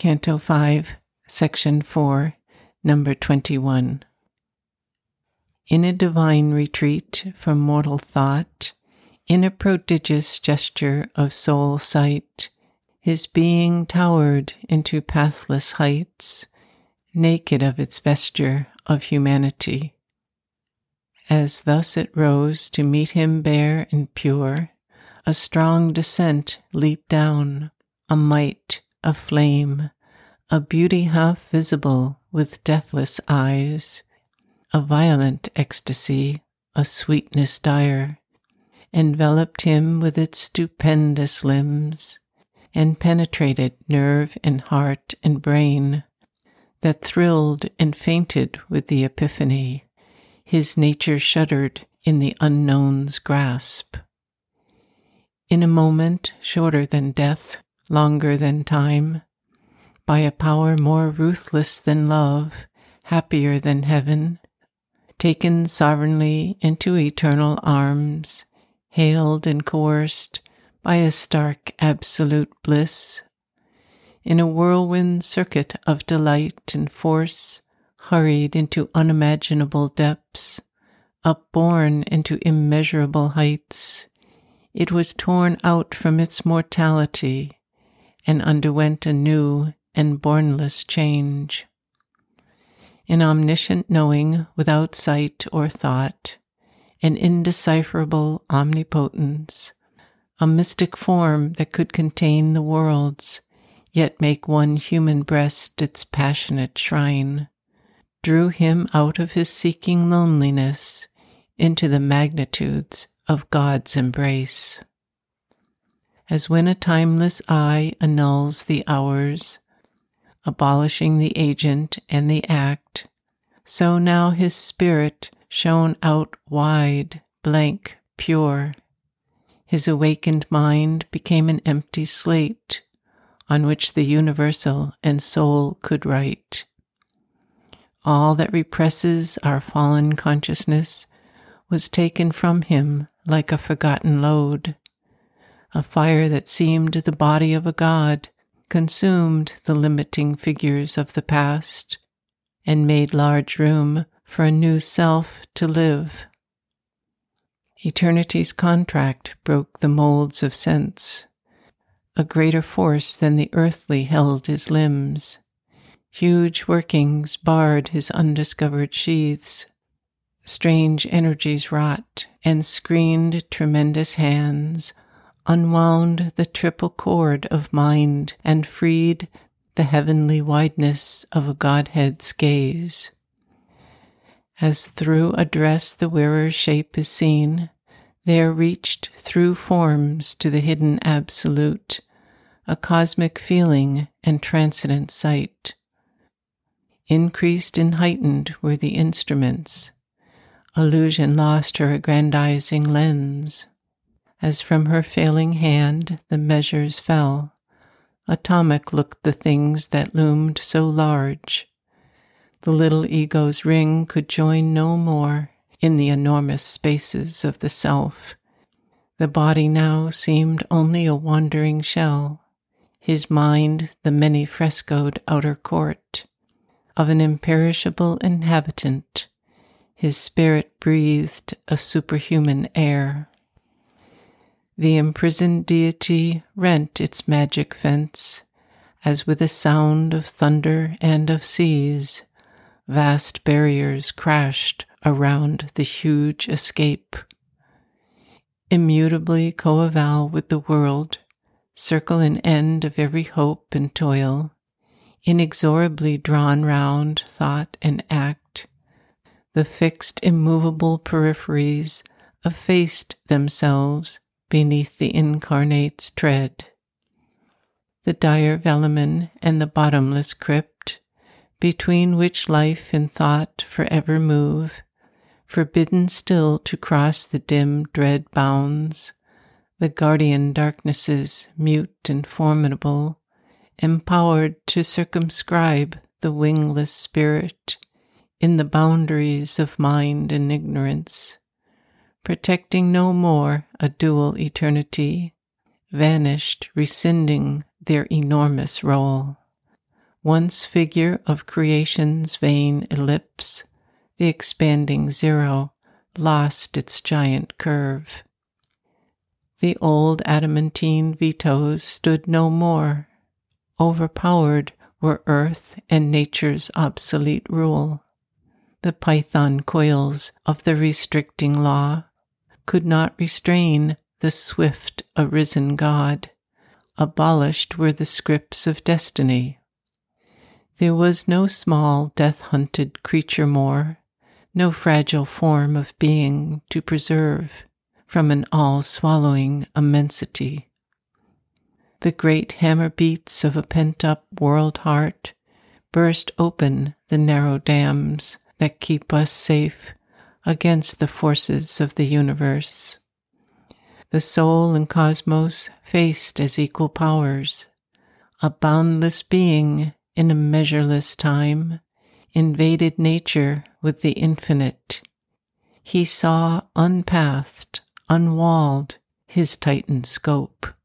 Canto 5, Section 4, Number 21. In a divine retreat from mortal thought, in a prodigious gesture of soul sight, his being towered into pathless heights, naked of its vesture of humanity. As thus it rose to meet him bare and pure, a strong descent leaped down, a might, a flame, a beauty half visible with deathless eyes, a violent ecstasy, a sweetness dire, enveloped him with its stupendous limbs, and penetrated nerve and heart and brain, that thrilled and fainted with the epiphany. His nature shuddered in the unknown's grasp. In a moment shorter than death, longer than time, by a power more ruthless than love, happier than heaven, taken sovereignly into eternal arms, hailed and coerced by a stark absolute bliss, in a whirlwind circuit of delight and force, hurried into unimaginable depths, upborne into immeasurable heights, it was torn out from its mortality and underwent a new and bornless change. An omniscient knowing without sight or thought, an indecipherable omnipotence, a mystic form that could contain the worlds, yet make one human breast its passionate shrine, drew him out of his seeking loneliness into the magnitudes of God's embrace. As when a timeless eye annuls the hours, abolishing the agent and the act, so now his spirit shone out wide, blank, pure. His awakened mind became an empty slate on which the universal and soul could write. All that represses our fallen consciousness was taken from him like a forgotten load. A fire that seemed the body of a god consumed the limiting figures of the past and made large room for a new self to live. Eternity's contract broke the molds of sense. A greater force than the earthly held his limbs. Huge workings barred his undiscovered sheaths. Strange energies wrought and screened tremendous hands, unwound the triple cord of mind and freed the heavenly wideness of a Godhead's gaze. As through a dress the wearer's shape is seen, there reached through forms to the hidden absolute, a cosmic feeling and transcendent sight. Increased and heightened were the instruments. Illusion lost her aggrandizing lens. As from her failing hand the measures fell, atomic looked the things that loomed so large. The little ego's ring could join no more in the enormous spaces of the self. The body now seemed only a wandering shell, his mind the many-frescoed outer court of an imperishable inhabitant. His spirit breathed a superhuman air. The imprisoned deity rent its magic fence, as with a sound of thunder and of seas, vast barriers crashed around the huge escape. Immutably coeval with the world, circle an end of every hope and toil, inexorably drawn round thought and act, the fixed immovable peripheries effaced themselves beneath the incarnate's tread. The dire velamen and the bottomless crypt, between which life and thought forever move, forbidden still to cross the dim dread bounds, the guardian darknesses mute and formidable, empowered to circumscribe the wingless spirit in the boundaries of mind and ignorance, protecting no more a dual eternity, vanished rescinding their enormous role. once figure of creation's vain ellipse, the expanding zero lost its giant curve. The old adamantine vetoes stood no more. Overpowered were earth and nature's obsolete rule. The python coils of the restricting law could not restrain the swift arisen God. Abolished were the scripts of destiny. There was no small death-hunted creature more, no fragile form of being to preserve from an all-swallowing immensity. The great hammer beats of a pent-up world heart burst open the narrow dams that keep us safe against the forces of the universe. The soul and cosmos faced as equal powers. A boundless being in a measureless time invaded nature with the infinite. He saw unpathed, unwalled, his titan scope.